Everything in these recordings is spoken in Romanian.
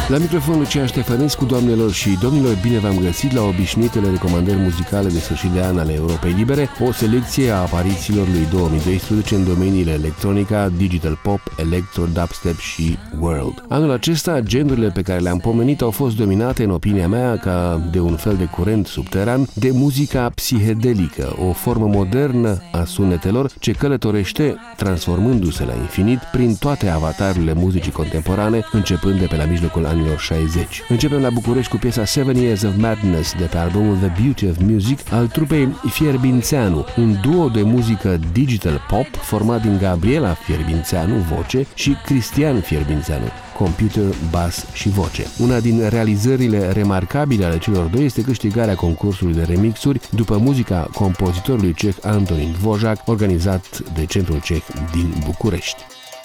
La microfonul Lucian Ștefănescu, doamnelor și domnilor, bine v-am găsit la obișnuitele recomandări muzicale de sfârșit de an ale Europei Libere, o selecție a aparițiilor lui 2012 în domeniile electronica, digital pop, electro, dubstep și world. Anul acesta, genurile pe care le-am pomenit au fost dominate, în opinia mea, ca de un fel de curent subteran, de muzica psihedelică, o formă modernă a sunetelor ce călătorește, transformându-se la infinit prin toate avatarurile muzicii contemporane, începând de pe la mijlocul anilor 60. Începem la București cu piesa 7 Years of Madness de pe albumul The Beauty of Music al trupei Fierbințeanu, un duo de muzică digital pop format din Gabriela Fierbințeanu, voce, și Cristian Fierbințeanu, computer, bass și voce. Una din realizările remarcabile ale celor doi este câștigarea concursului de remixuri după muzica compozitorului ceh Antonín Dvořák, organizat de Centrul Ceh din București.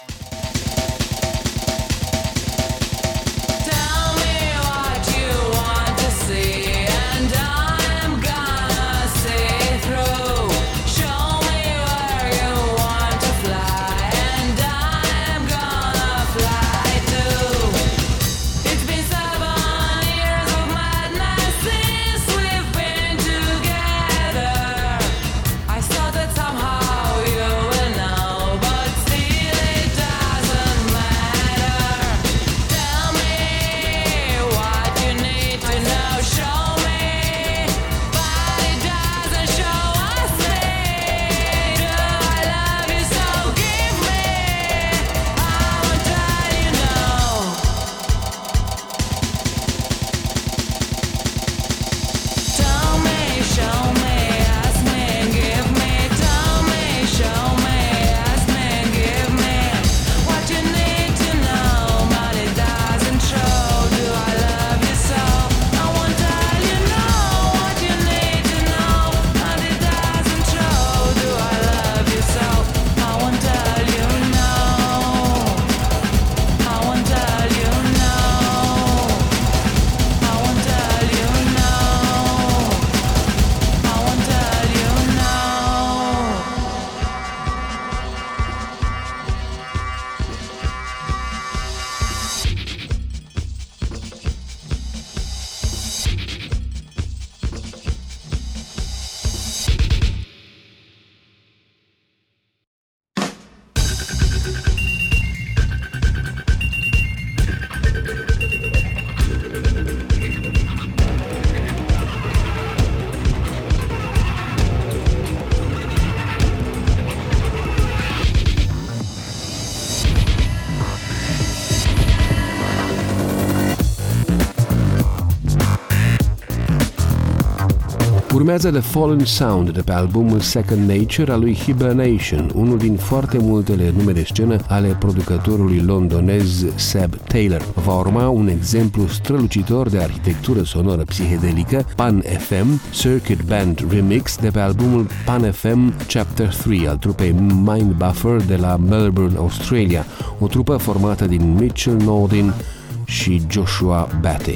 Urmează The Fallen Sound de pe albumul Second Nature al lui Hibernation, unul din foarte multele nume de scenă ale producătorului londonez Seb Taylor. Va urma un exemplu strălucitor de arhitectură sonoră psihedelică, Pan FM Circuit Band Remix de pe albumul Pan FM Chapter 3 al trupei Mind Buffer de la Melbourne, Australia, o trupă formată din Mitchell Nordin și Joshua Batty.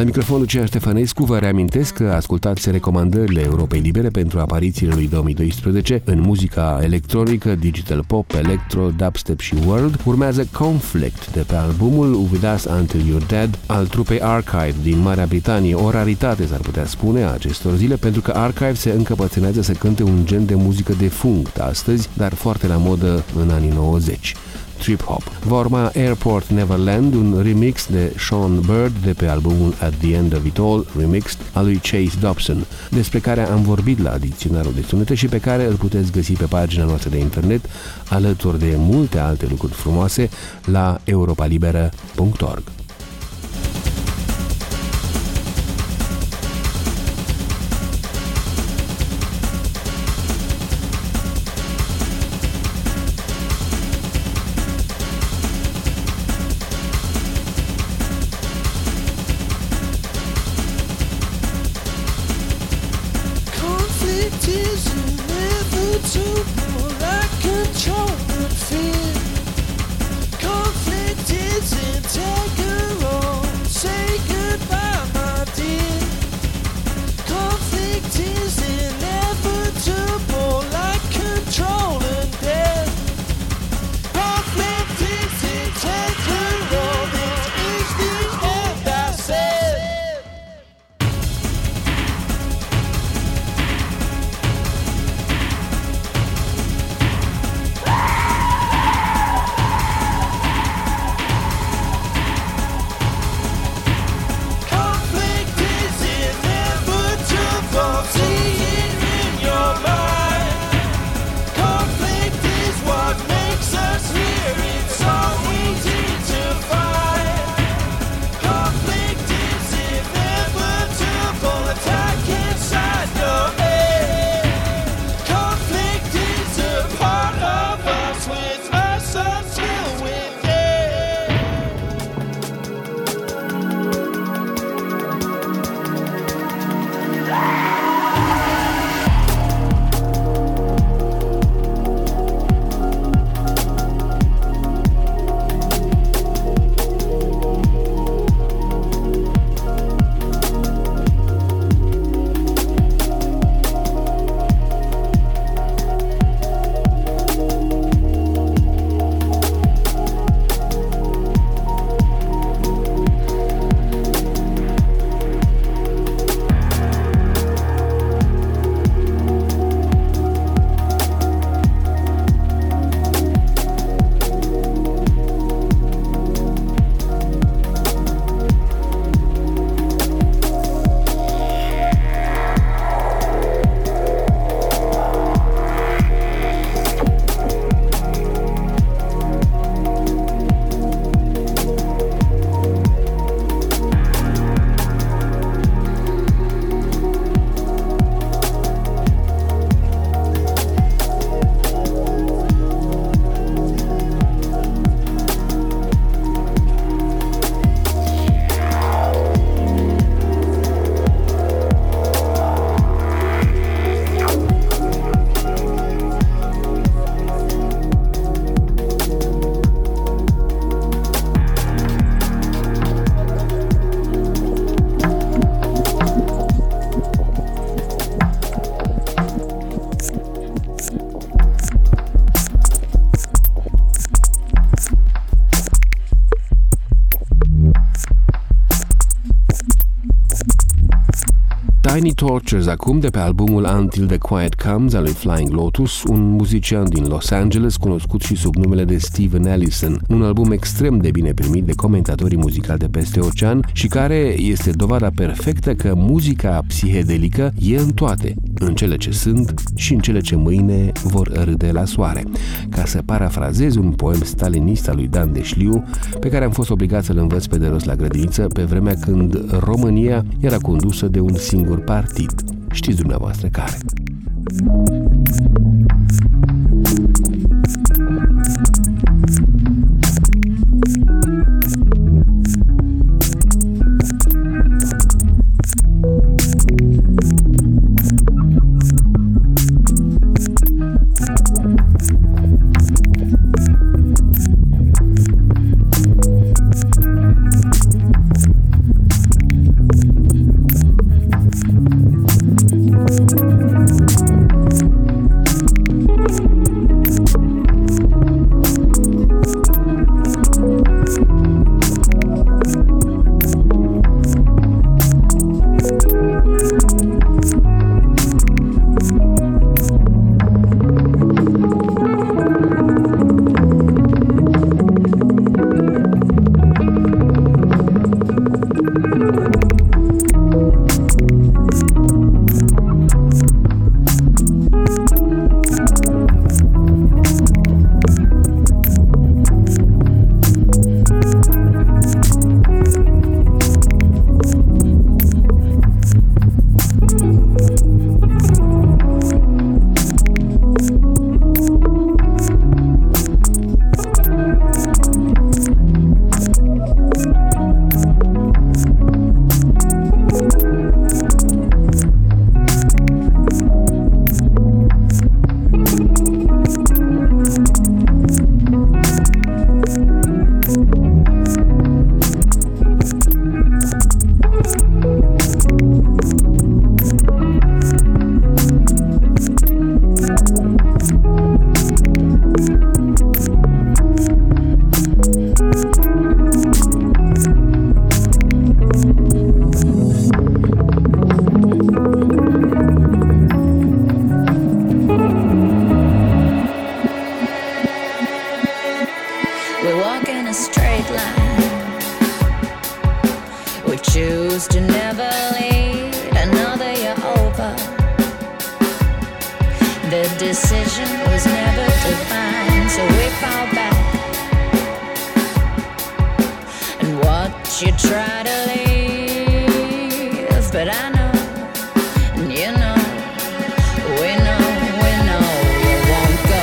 La microfonul Lucian Ștefănescu vă reamintesc că ascultați recomandările Europei Libere pentru aparițiile lui 2012 în muzica electronică, digital pop, electro, dubstep și world. Urmează Conflict de pe albumul With Us Until You're Dead al trupei Archive din Marea Britanie, o raritate s-ar putea spune a acestor zile, pentru că Archive se încăpățânează să cânte un gen de muzică defunct astăzi, dar foarte la modă în anii 90. Trip-hop. Va urma Airport Neverland, un remix de Sean Bird de pe albumul At the End of It All, remixed, al lui Chase Dobson, despre care am vorbit la dicționarul de sunete și pe care îl puteți găsi pe pagina noastră de internet, alături de multe alte lucruri frumoase, la europalibera.org. Tiny Tortures acum de pe albumul Until the Quiet Comes al lui Flying Lotus, un muzician din Los Angeles cunoscut și sub numele de Steven Allison, un album extrem de bine primit de comentatorii muzicali de peste ocean și care este dovada perfectă că muzica psihedelică e în toate, în cele ce sunt și în cele ce mâine vor râde la soare. Ca să parafrazez un poem stalinist al lui Dan Deșliu, pe care am fost obligat să-l învăț pe de rost la grădiniță pe vremea când România era condusă de un singur partid. Știți dumneavoastră care. The decision was never defined, so we fall back and watch you try to leave. But I know, and you know, we know you won't go.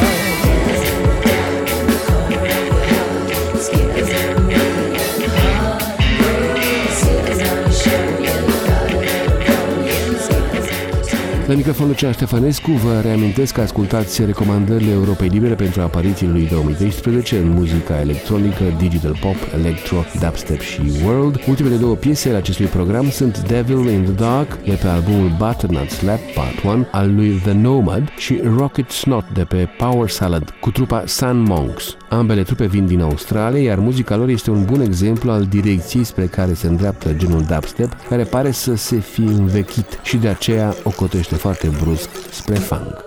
La microfon Lucian Ștefănescu, vă reamintesc că ascultați recomandările Europei Libere pentru aparițiile lui 2012 în muzica electronică, digital pop, electro, dubstep și world. Ultimele două piese ale acestui program sunt Devil in the Dark de pe albumul Butternut Slap Part 1 al lui The Nomad și Rocket Snot de pe Power Salad cu trupa Sun Monks. Ambele trupe vin din Australia, iar muzica lor este un bun exemplu al direcției spre care se îndreaptă genul dubstep, care pare să se fi învechit și de aceea o cotește foarte brusc spre funk.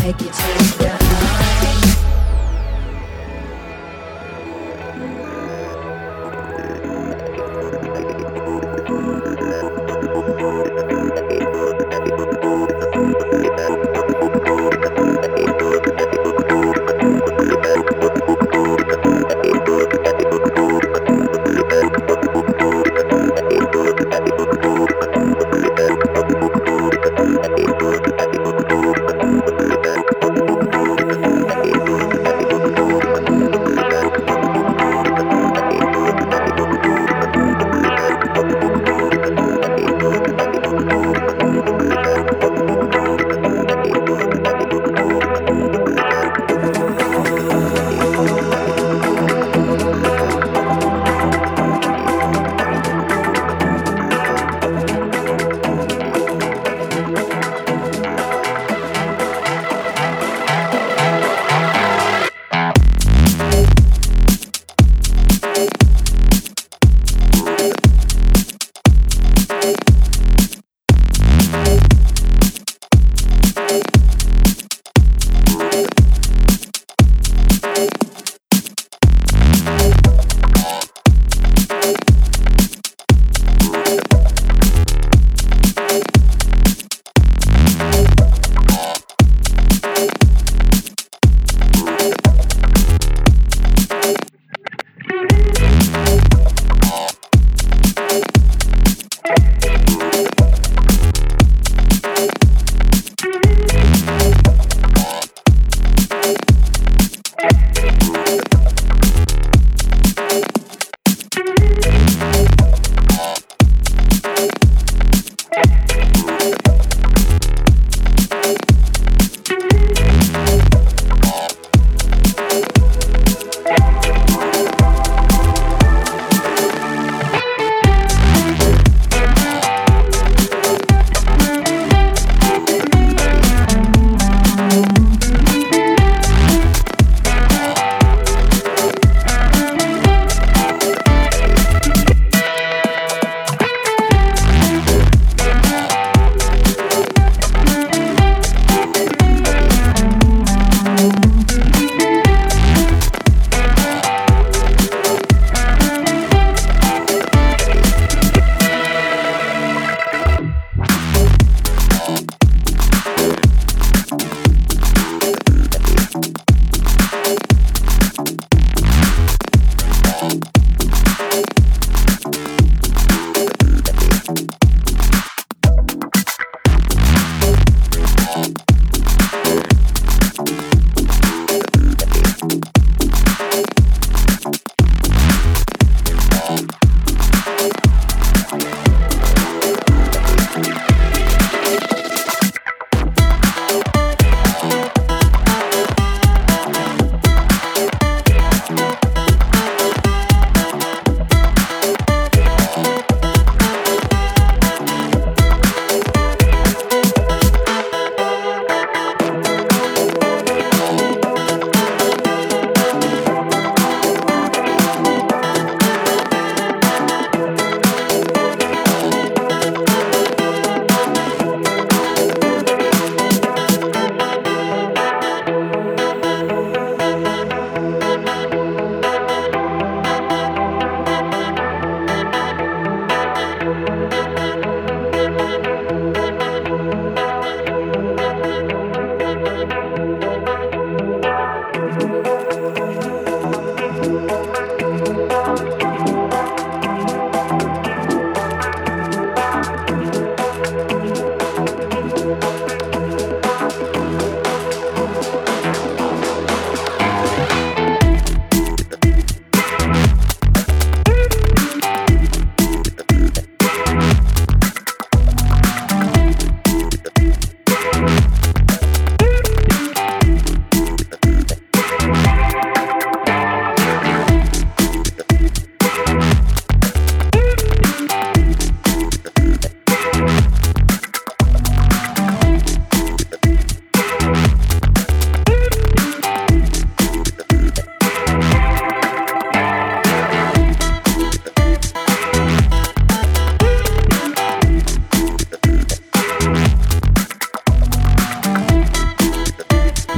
take you to the high.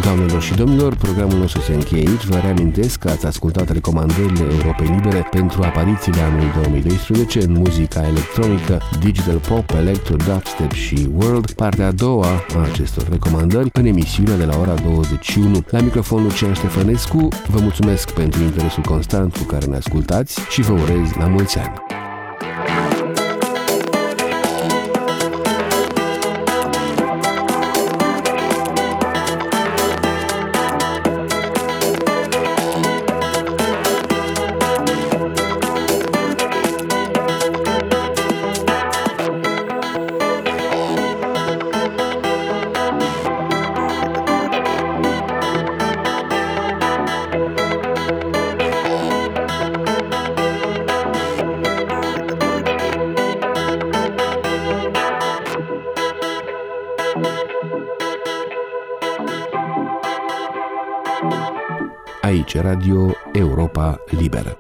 Doamnelor și domnilor, programul nostru se încheie aici. Vă reamintesc că ați ascultat recomandările Europei Libere pentru aparițiile anului 2012 în muzica electronică, digital pop, electro, dubstep și world, partea a doua a acestor recomandări în emisiunea de la ora 21. La microfonul Lucian Ștefănescu, vă mulțumesc pentru interesul constant cu care ne ascultați și vă urez la mulți ani! Aici Radio Europa Liberă.